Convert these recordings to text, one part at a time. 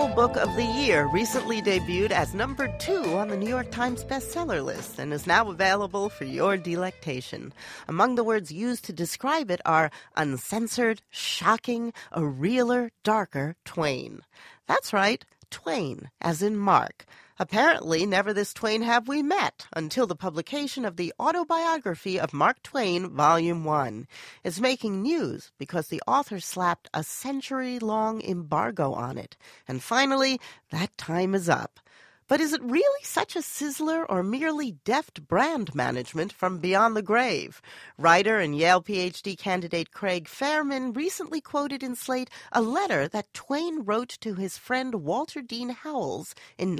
Fall Book of the Year recently debuted as number 2 on the New York Times bestseller list and is now available for your delectation. Among the words used to describe it are uncensored, shocking, a realer, darker Twain. That's right, Twain, as in Mark. Apparently, never this Twain have we met until the publication of the autobiography of Mark Twain, Volume 1. It's making news because the author slapped a century-long embargo on it. And finally, that time is up. But is it really such a sizzler or merely deft brand management from beyond the grave? Writer and Yale Ph.D. candidate Craig Fairman recently quoted in Slate a letter that Twain wrote to his friend Walter Dean Howells in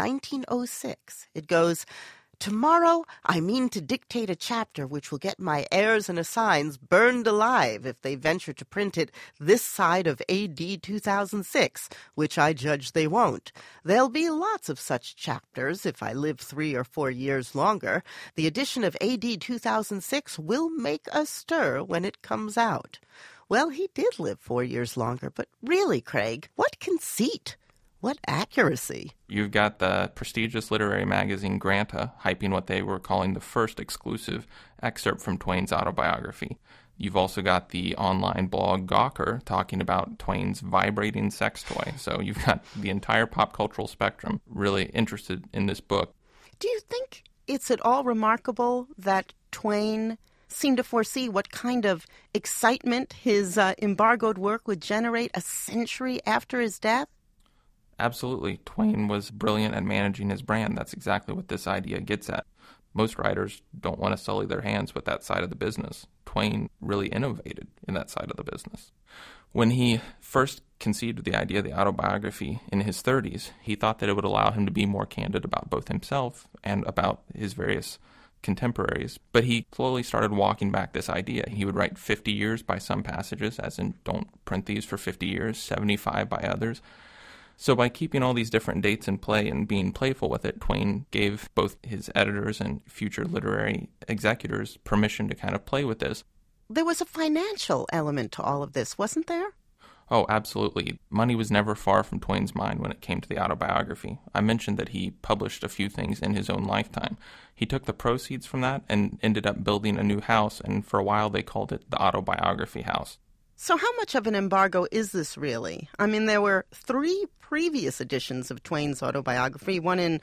1906. It goes, "Tomorrow I mean to dictate a chapter which will get my heirs and assigns burned alive if they venture to print it this side of A.D. 2006, which I judge they won't. There'll be lots of such chapters if I live 3 or 4 years longer. The edition of A.D. 2006 will make a stir when it comes out." Well, he did live 4 years longer, but really, Craig, what conceit? What accuracy. You've got the prestigious literary magazine Granta hyping what they were calling the first exclusive excerpt from Twain's autobiography. You've also got the online blog Gawker talking about Twain's vibrating sex toy. So you've got the entire pop cultural spectrum really interested in this book. Do you think it's at all remarkable that Twain seemed to foresee what kind of excitement his embargoed work would generate a century after his death? Absolutely. Twain was brilliant at managing his brand. That's exactly what this idea gets at. Most writers don't want to sully their hands with that side of the business. Twain really innovated in that side of the business. When he first conceived the idea of the autobiography in his 30s, he thought that it would allow him to be more candid about both himself and about his various contemporaries. But he slowly started walking back this idea. He would write 50 years by some passages, as in don't print these for 50 years, 75 by others. So by keeping all these different dates in play and being playful with it, Twain gave both his editors and future literary executors permission to kind of play with this. There was a financial element to all of this, wasn't there? Oh, absolutely. Money was never far from Twain's mind when it came to the autobiography. I mentioned that he published a few things in his own lifetime. He took the proceeds from that and ended up building a new house, and for a while they called it the Autobiography House. So how much of an embargo is this really? I mean, there were 3 previous editions of Twain's autobiography, one in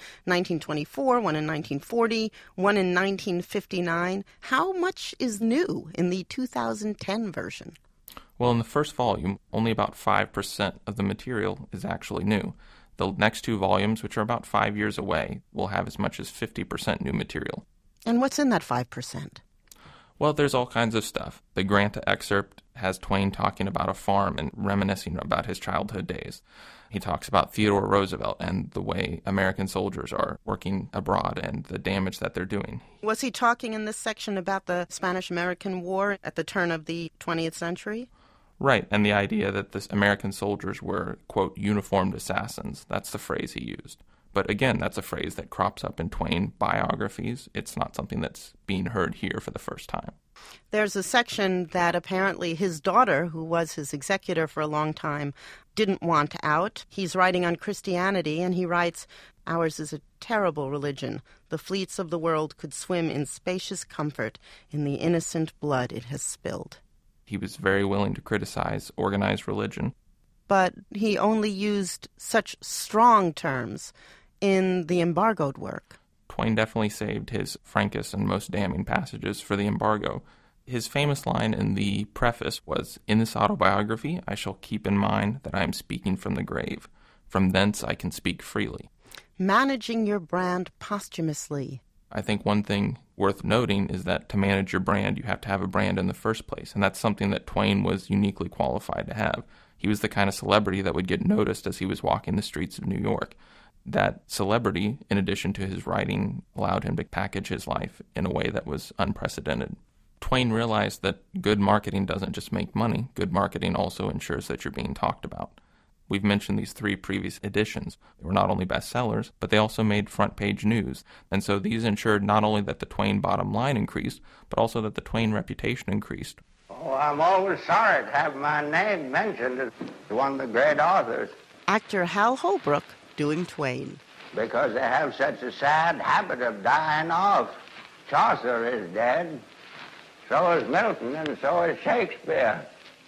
1924, one in 1940, one in 1959. How much is new in the 2010 version? Well, in the first volume, only about 5% of the material is actually new. The next 2 volumes, which are about 5 years away, will have as much as 50% new material. And what's in that 5%? Well, there's all kinds of stuff. The Granta excerpt has Twain talking about a farm and reminiscing about his childhood days. He talks about Theodore Roosevelt and the way American soldiers are working abroad and the damage that they're doing. Was he talking in this section about the Spanish-American War at the turn of the 20th century? Right, and the idea that the American soldiers were, quote, uniformed assassins. That's the phrase he used. But again, that's a phrase that crops up in Twain biographies. It's not something that's being heard here for the first time. There's a section that apparently his daughter, who was his executor for a long time, didn't want out. He's writing on Christianity, and he writes, "Ours is a terrible religion. The fleets of the world could swim in spacious comfort in the innocent blood it has spilled." He was very willing to criticize organized religion. But he only used such strong terms in the embargoed work. Twain definitely saved his frankest and most damning passages for the embargo. His famous line in the preface was, "In this autobiography, I shall keep in mind that I am speaking from the grave. From thence I can speak freely." Managing your brand posthumously. I think one thing worth noting is that to manage your brand, you have to have a brand in the first place, and that's something that Twain was uniquely qualified to have. He was the kind of celebrity that would get noticed as he was walking the streets of New York. That celebrity, in addition to his writing, allowed him to package his life in a way that was unprecedented. Twain realized that good marketing doesn't just make money. Good marketing also ensures that you're being talked about. We've mentioned these 3 previous editions. They were not only bestsellers, but they also made front-page news. And so these ensured not only that the Twain bottom line increased, but also that the Twain reputation increased. Oh, I'm always sorry to have my name mentioned as one of the great authors. Actor Hal Holbrook doing Twain. Because they have such a sad habit of dying off. Chaucer is dead, so is Milton, and so is Shakespeare.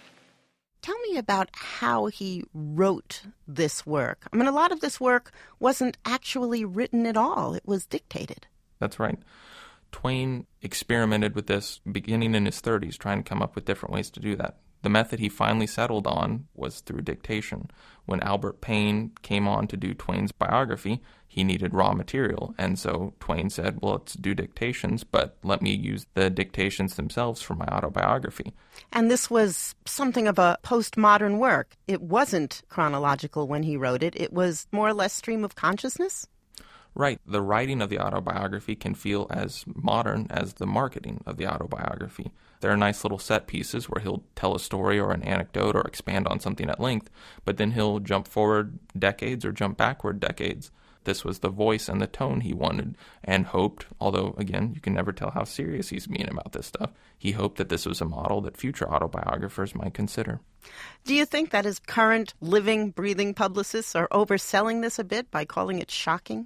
Tell me about how he wrote this work. I mean, a lot of this work wasn't actually written at all. It was dictated. That's right. Twain experimented with this beginning in his 30s, trying to come up with different ways to do that. The method he finally settled on was through dictation. When Albert Payne came on to do Twain's biography, he needed raw material, and so Twain said, well, let's do dictations, but let me use the dictations themselves for my autobiography. And this was something of a postmodern work. It wasn't chronological when he wrote it. It was more or less stream of consciousness? Right. The writing of the autobiography can feel as modern as the marketing of the autobiography. There are nice little set pieces where he'll tell a story or an anecdote or expand on something at length, but then he'll jump forward decades or jump backward decades. This was the voice and the tone he wanted and hoped, although, again, you can never tell how serious he's being about this stuff, he hoped that this was a model that future autobiographers might consider. Do you think that his current living, breathing publicists are overselling this a bit by calling it shocking?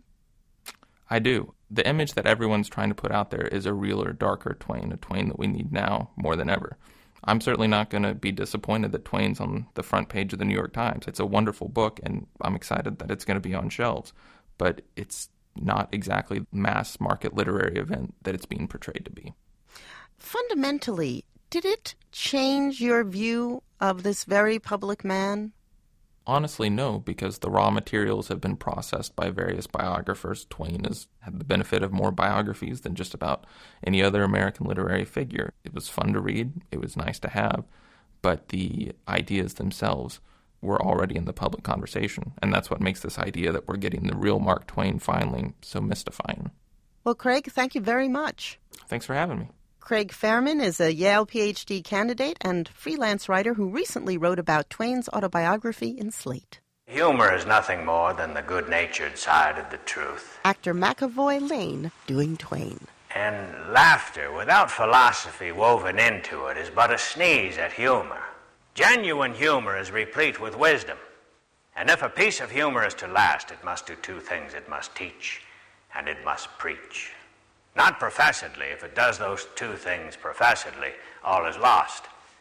I do. The image that everyone's trying to put out there is a realer, darker Twain, a Twain that we need now more than ever. I'm certainly not going to be disappointed that Twain's on the front page of the New York Times. It's a wonderful book, and I'm excited that it's going to be on shelves. But it's not exactly the mass market literary event that it's being portrayed to be. Fundamentally, did it change your view of this very public man? Honestly, no, because the raw materials have been processed by various biographers. Twain has had the benefit of more biographies than just about any other American literary figure. It was fun to read, it was nice to have, but the ideas themselves were already in the public conversation, and that's what makes this idea that we're getting the real Mark Twain finally so mystifying. Well, Craig, thank you very much. Thanks for having me. Craig Fairman is a Yale PhD candidate and freelance writer who recently wrote about Twain's autobiography in Slate. Humor is nothing more than the good-natured side of the truth. Actor McAvoy Lane doing Twain. And laughter without philosophy woven into it is but a sneeze at humor. Genuine humor is replete with wisdom. And if a piece of humor is to last, it must do two things. It must teach and it must preach. Not professedly. If it does those two things professedly, all is lost.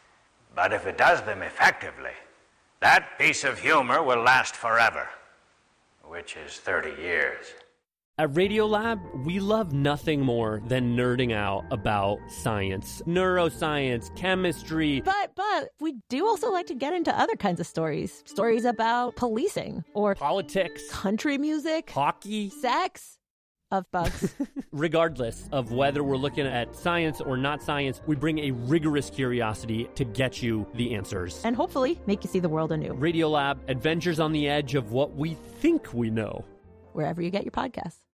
But if it does them effectively, that piece of humor will last forever, which is 30 years. At Radiolab, we love nothing more than nerding out about science, neuroscience, chemistry. But we do also like to get into other kinds of stories. Stories about policing or politics, country music, hockey, sex. Of bugs. Regardless of whether we're looking at science or not science, we bring a rigorous curiosity to get you the answers. And hopefully make you see the world anew. Radiolab, adventures on the edge of what we think we know. Wherever you get your podcasts.